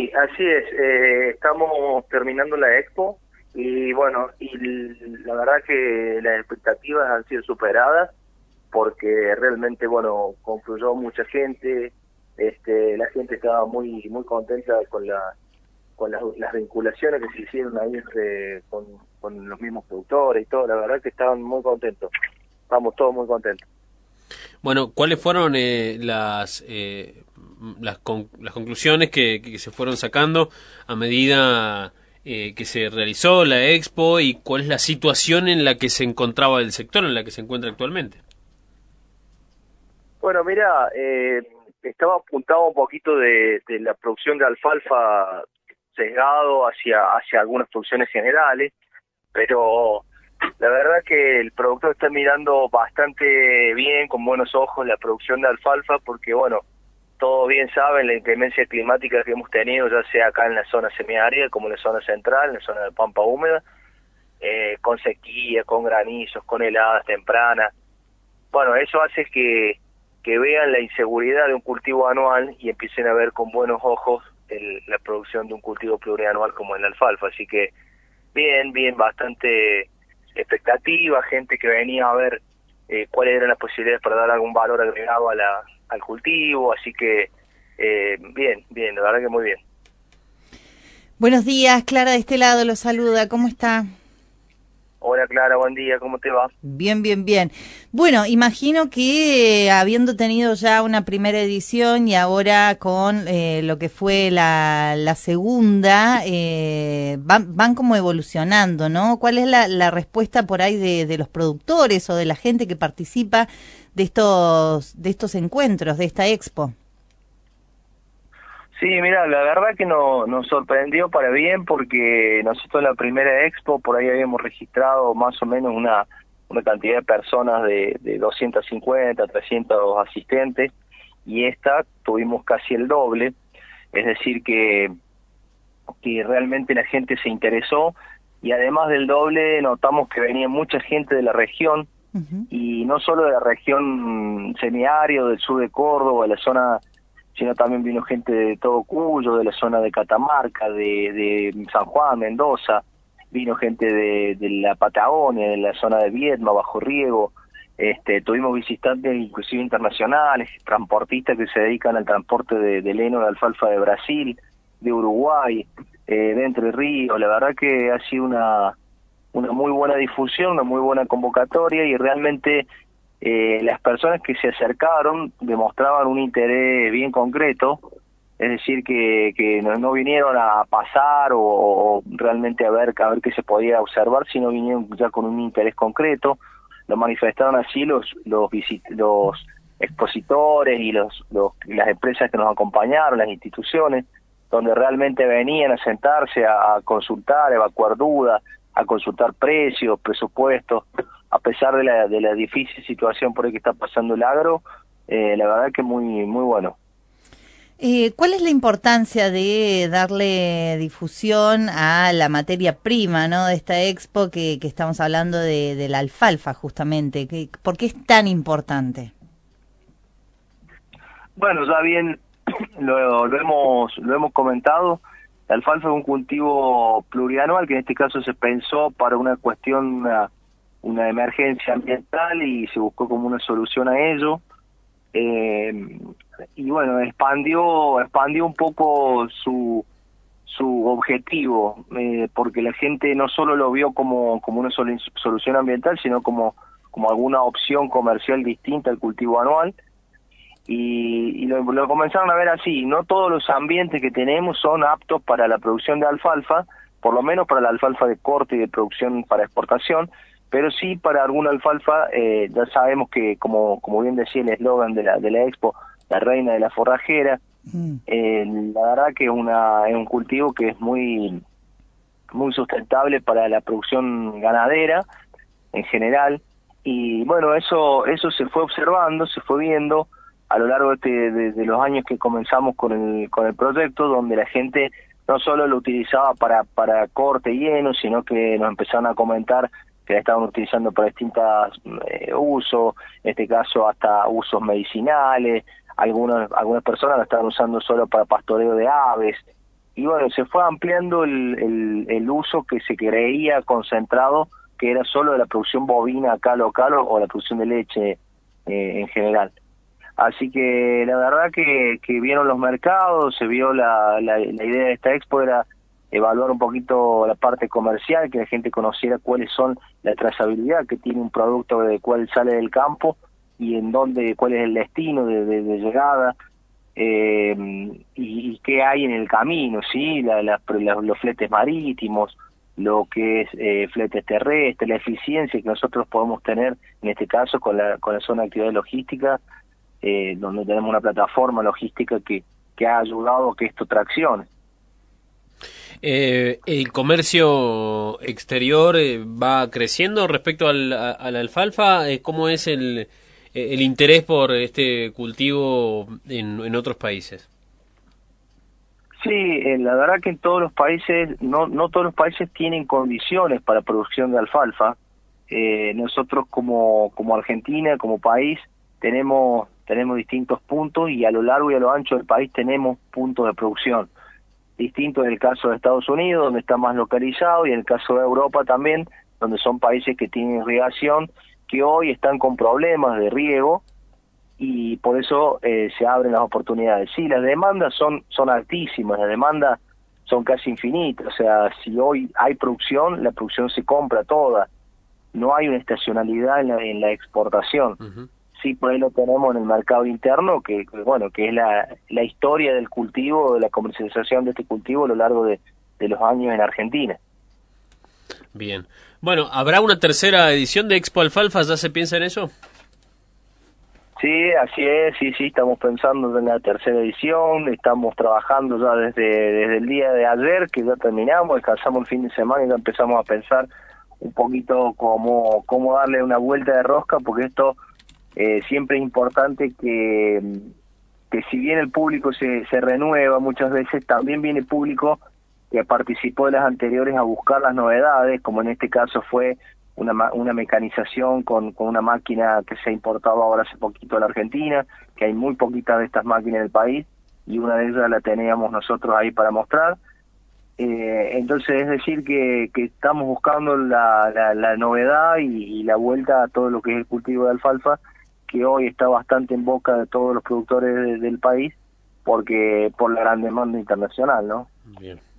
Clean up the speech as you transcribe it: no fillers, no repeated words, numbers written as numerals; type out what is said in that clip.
así es. Estamos terminando la expo y bueno, la verdad que las expectativas han sido superadas porque realmente, bueno, confluyó mucha gente. La gente estaba muy contenta con las vinculaciones que se hicieron ahí con los mismos productores y todo. La verdad que estaban muy contentos. Estamos todos muy contentos. Bueno, ¿cuáles fueron las conclusiones que se fueron sacando a medida que se realizó la expo y cuál es la situación en la que se encontraba el sector, en la que se encuentra actualmente? Bueno, mira, estaba apuntado un poquito de la producción de alfalfa sesgado hacia algunas producciones generales, pero la verdad que el productor está mirando bastante bien, con buenos ojos, la producción de alfalfa, porque bueno, todos bien saben la inclemencia climática que hemos tenido, ya sea acá en la zona semiárida como en la zona central, en la zona de pampa húmeda, con sequía, con granizos, con heladas tempranas. Bueno, eso hace que vean la inseguridad de un cultivo anual y empiecen a ver con buenos ojos la producción de un cultivo plurianual como el alfalfa. Así que bien, bastante expectativa, gente que venía a ver cuáles eran las posibilidades para dar algún valor agregado al cultivo, así que bien, la verdad que muy bien. Buenos días, Clara de este lado lo saluda, ¿cómo está? Hola Clara, buen día, ¿cómo te va? Bien. Bueno, imagino que habiendo tenido ya una primera edición y ahora con lo que fue la segunda, van como evolucionando, ¿no? ¿Cuál es la respuesta por ahí de los productores o de la gente que participa de estos encuentros, de esta expo? Sí, mira, la verdad que nos sorprendió para bien porque nosotros en la primera expo por ahí habíamos registrado más o menos una cantidad de personas de 250, 300 asistentes y esta tuvimos casi el doble, es decir que realmente la gente se interesó y además del doble notamos que venía mucha gente de la región. Uh-huh. Y no solo de la región semiárido, del sur de Córdoba, de la zona, sino también vino gente de todo Cuyo, de la zona de Catamarca, de San Juan, Mendoza, vino gente de la Patagonia, de la zona de Viedma, Bajo Riego, tuvimos visitantes inclusive internacionales, transportistas que se dedican al transporte de heno de alfalfa de Brasil, de Uruguay, de Entre Ríos. La verdad que ha sido una muy buena difusión, una muy buena convocatoria y realmente las personas que se acercaron demostraban un interés bien concreto, es decir que no vinieron a pasar o realmente a ver qué se podía observar, sino vinieron ya con un interés concreto. Lo manifestaron así los expositores y las empresas que nos acompañaron, las instituciones, donde realmente venían a sentarse a consultar, a evacuar dudas, a consultar precios, presupuestos, a pesar de la difícil situación por ahí que está pasando el agro, la verdad que muy bueno. ¿Cuál es la importancia de darle difusión a la materia prima, ¿no? De esta expo que estamos hablando de la alfalfa justamente? ¿Por qué es tan importante? Bueno, ya bien lo hemos comentado. La alfalfa es un cultivo plurianual que en este caso se pensó para una cuestión, una emergencia ambiental y se buscó como una solución a ello. Y bueno, expandió un poco su objetivo, porque la gente no solo lo vio como una solución ambiental, sino como alguna opción comercial distinta al cultivo anual. Y lo comenzaron a ver así. No todos los ambientes que tenemos son aptos para la producción de alfalfa, por lo menos para la alfalfa de corte y de producción para exportación, pero sí para alguna alfalfa. Ya sabemos que, como bien decía el eslogan de la expo, la reina de la forrajera. La verdad que es un cultivo que es muy sustentable para la producción ganadera en general, y bueno, eso se fue observando, se fue viendo a lo largo de los años que comenzamos con el proyecto, donde la gente no solo lo utilizaba para corte y heno, sino que nos empezaron a comentar que la estaban utilizando para distintos usos, en este caso hasta usos medicinales. Algunas personas la estaban usando solo para pastoreo de aves, y bueno, se fue ampliando el uso que se creía concentrado, que era solo de la producción bovina acá local o la producción de leche en general. Así que la verdad que vieron los mercados, se vio la idea de esta expo era evaluar un poquito la parte comercial, que la gente conociera cuáles son la trazabilidad que tiene un producto de cuál sale del campo y en dónde, cuál es el destino de llegada, y qué hay en el camino, ¿sí? Los fletes marítimos, lo que es fletes terrestres, la eficiencia que nosotros podemos tener, en este caso con la zona de actividad logística, donde tenemos una plataforma logística que ha ayudado a que esto traccione. ¿El comercio exterior va creciendo respecto a la alfalfa? ¿Cómo es el interés por este cultivo en otros países? Sí, la verdad que en todos los países, no todos los países tienen condiciones para producción de alfalfa. Nosotros como Argentina, como país, tenemos distintos puntos y a lo largo y a lo ancho del país tenemos puntos de producción. Distinto en el caso de Estados Unidos, donde está más localizado, y en el caso de Europa también, donde son países que tienen irrigación, que hoy están con problemas de riego, y por eso se abren las oportunidades. Sí, las demandas son altísimas, las demandas son casi infinitas, o sea, si hoy hay producción, la producción se compra toda, no hay una estacionalidad en la exportación. Uh-huh. Sí, por ahí lo tenemos en el mercado interno, que bueno, que es la historia del cultivo, de la comercialización de este cultivo a lo largo de los años en Argentina. Bien. Bueno, ¿habrá una tercera edición de Expo Alfalfa? ¿Ya se piensa en eso? Sí, así es, sí, estamos pensando en la tercera edición, estamos trabajando ya desde el día de ayer, que ya terminamos, descansamos el fin de semana y ya empezamos a pensar un poquito cómo darle una vuelta de rosca, porque esto siempre es importante que si bien el público se renueva muchas veces, también viene público que participó de las anteriores a buscar las novedades, como en este caso fue una mecanización con una máquina que se ha importado ahora hace poquito a la Argentina, que hay muy poquitas de estas máquinas en el país, y una de ellas la teníamos nosotros ahí para mostrar. Entonces es decir que estamos buscando la novedad y la vuelta a todo lo que es el cultivo de alfalfa, que hoy está bastante en boca de todos los productores del país, porque por la gran demanda internacional, ¿no? Bien.